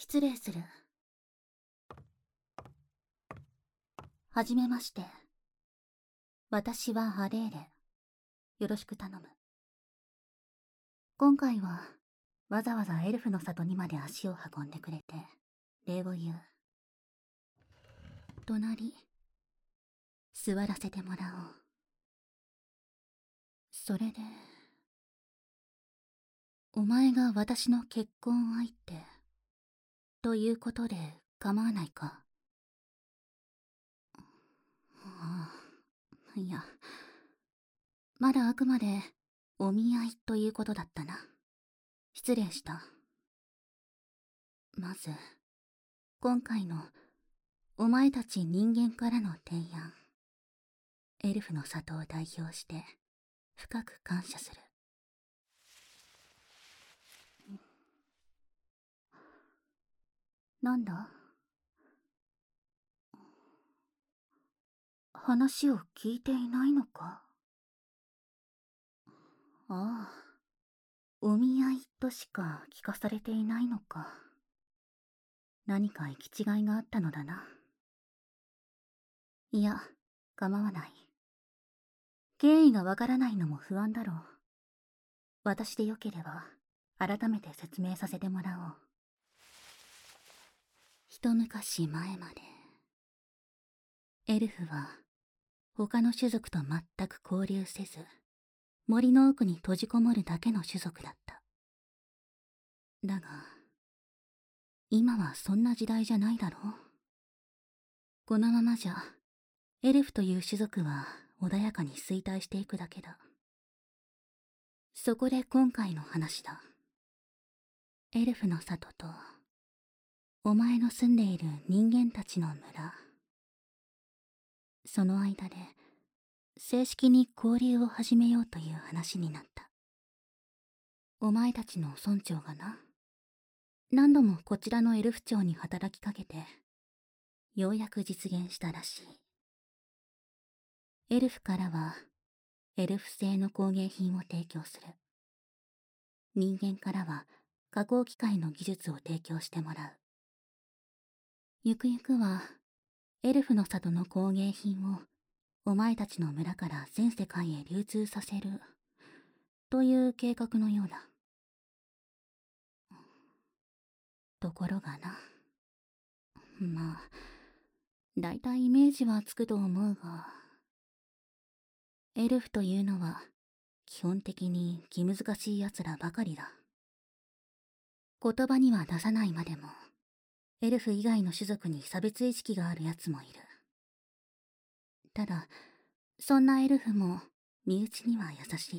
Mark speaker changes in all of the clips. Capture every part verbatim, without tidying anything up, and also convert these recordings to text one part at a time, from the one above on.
Speaker 1: 失礼する。はじめまして。私はアレーレ。よろしく頼む。今回は、わざわざエルフの里にまで足を運んでくれて、礼を言う。隣、座らせてもらおう。それで、お前が私の結婚相手、ということで構わないか。ああ、いや、まだあくまでお見合いということだったな。失礼した。まず、今回のお前たち人間からの提案、エルフの里を代表して深く感謝する。なんだ？話を聞いていないのか？ああ、お見合いとしか聞かされていないのか。何か行き違いがあったのだな。いや、構わない。経緯がわからないのも不安だろう。私でよければ、改めて説明させてもらおう。一昔前まで、エルフは、他の種族と全く交流せず、森の奥に閉じこもるだけの種族だった。だが、今はそんな時代じゃないだろう。このままじゃ、エルフという種族は穏やかに衰退していくだけだ。そこで今回の話だ。エルフの里と、お前の住んでいる人間たちの村。その間で、正式に交流を始めようという話になった。お前たちの村長がな、何度もこちらのエルフ長に働きかけて、ようやく実現したらしい。エルフからは、エルフ製の工芸品を提供する。人間からは、加工機械の技術を提供してもらう。ゆくゆくは、エルフの里の工芸品を、お前たちの村から全世界へ流通させる、という計画のようだ。ところがな。まあ、だいたいイメージはつくと思うが、エルフというのは、基本的に気難しい奴らばかりだ。言葉には出さないまでも、エルフ以外の種族に差別意識がある奴もいる。ただ、そんなエルフも身内には優しい。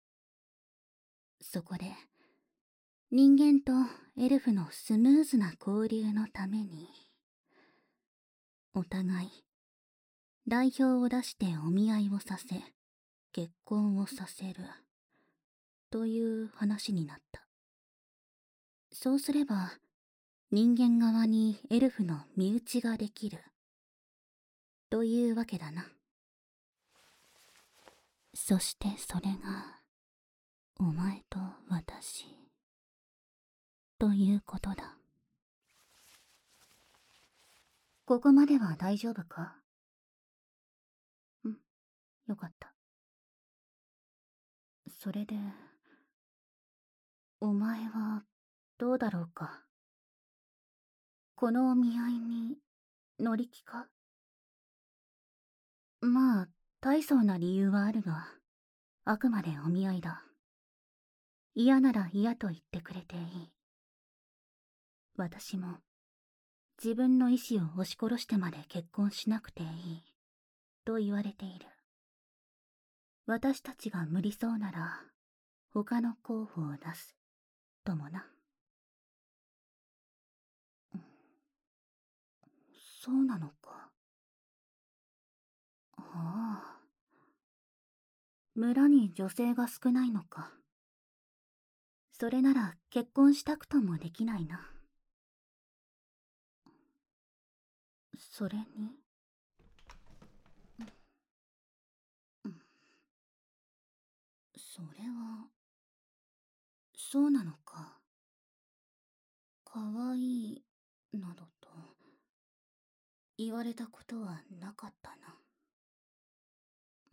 Speaker 1: そこで、人間とエルフのスムーズな交流のために、お互い、代表を出してお見合いをさせ、結婚をさせる、という話になった。そうすれば、人間側にエルフの身内ができる、というわけだな。そしてそれが、お前と私、ということだ。ここまでは大丈夫か？うん、よかった。それで、お前はどうだろうか。このお見合いに乗り気か？まあ、大層な理由はあるが、あくまでお見合いだ。嫌なら嫌と言ってくれていい。私も、自分の意志を押し殺してまで結婚しなくていい、と言われている。私たちが無理そうなら、他の候補を出す、ともな。そうなのか。ああ。村に女性が少ないのか。それなら結婚したくともできないな。それに、それは、そうなのか。かわいいなどと言われたことはなかったな。うん。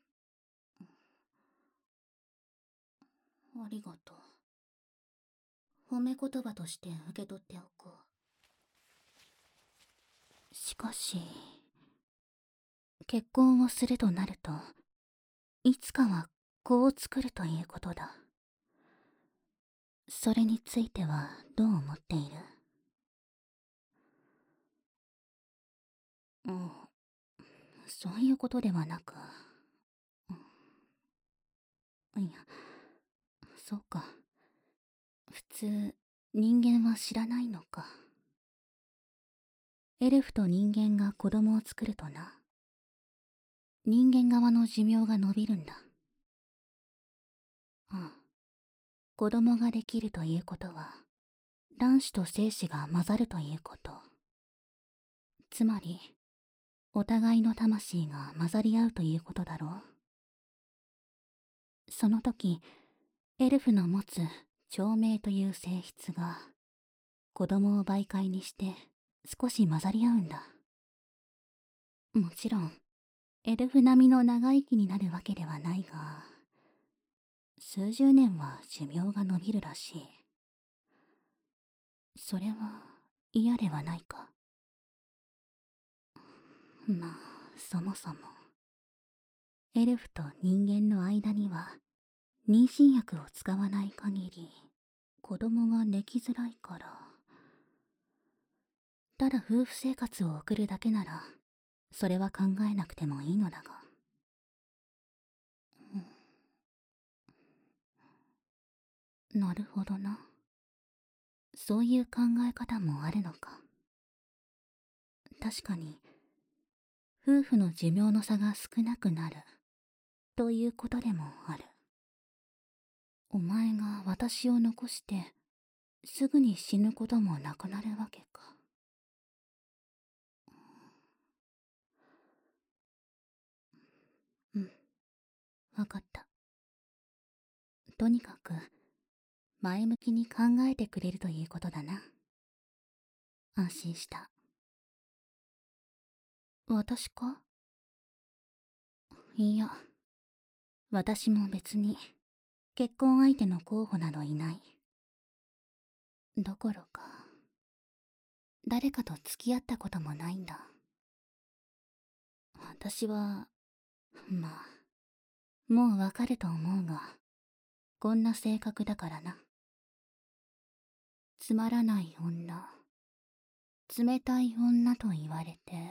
Speaker 1: ありがとう。褒め言葉として受け取っておこう。しかし、結婚をするとなると、いつかは子を作るということだ。それについてはどう思っている？うん、そういうことではなく、うん、いや、そうか。普通、人間は知らないのか。エルフと人間が子供を作るとな、人間側の寿命が延びるんだ。うん。子供ができるということは、卵子と精子が混ざるということ。つまり、お互いの魂が混ざり合うということだろう。その時、エルフの持つ長命という性質が、子供を媒介にして少し混ざり合うんだ。もちろん、エルフ並みの長生きになるわけではないが、数十年は寿命が延びるらしい。それは嫌ではないか。まあ、そもそも、エルフと人間の間には、妊娠薬を使わない限り、子供ができづらいから。ただ夫婦生活を送るだけなら、それは考えなくてもいいのだが。うん、なるほどな。そういう考え方もあるのか。確かに、夫婦の寿命の差が少なくなる、ということでもある。お前が私を残して、すぐに死ぬこともなくなるわけか。うん、わかった。とにかく、前向きに考えてくれるということだな。安心した。私か？いや、私も別に結婚相手の候補などいない。どころか、誰かと付き合ったこともないんだ。私は、まあ、もうわかると思うが、こんな性格だからな。つまらない女、冷たい女と言われて、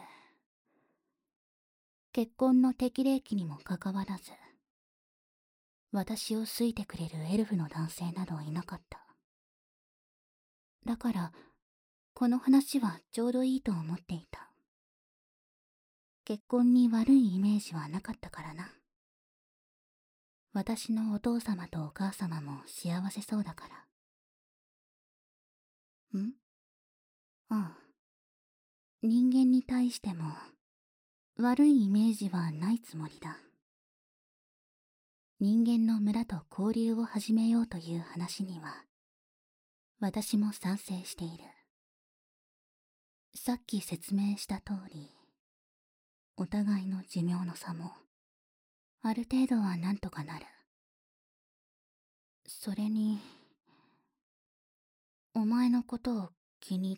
Speaker 1: 結婚の適齢期にもかかわらず、私を好いてくれるエルフの男性などいなかった。だから、この話はちょうどいいと思っていた。結婚に悪いイメージはなかったからな。私のお父様とお母様も幸せそうだから。ん？ああ。人間に対しても、悪いイメージはないつもりだ。人間の村と交流を始めようという話には、私も賛成している。さっき説明した通り、お互いの寿命の差も、ある程度はなんとかなる。それに、お前のことを気に入った。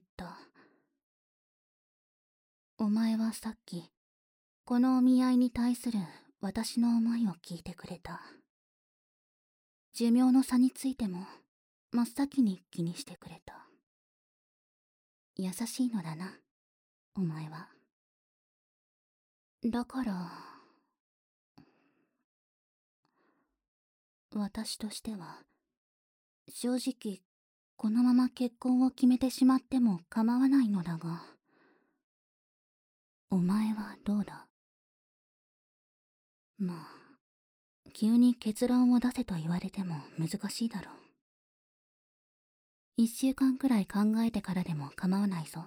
Speaker 1: お前はさっき、このお見合いに対する私の思いを聞いてくれた。寿命の差についても、真っ先に気にしてくれた。優しいのだな、お前は。だから、私としては、正直、このまま結婚を決めてしまっても構わないのだが、お前はどうだ？まあ、急に結論を出せと言われても難しいだろう。一週間くらい考えてからでも構わないぞ。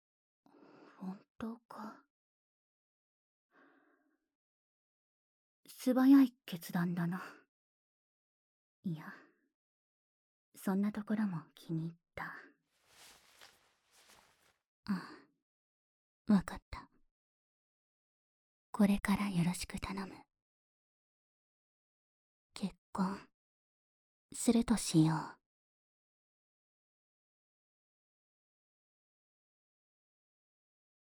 Speaker 1: 本当か？ 素早い決断だな。いや、そんなところも気に入った。ああ、わかった。これからよろしく頼む。結婚するとしよう。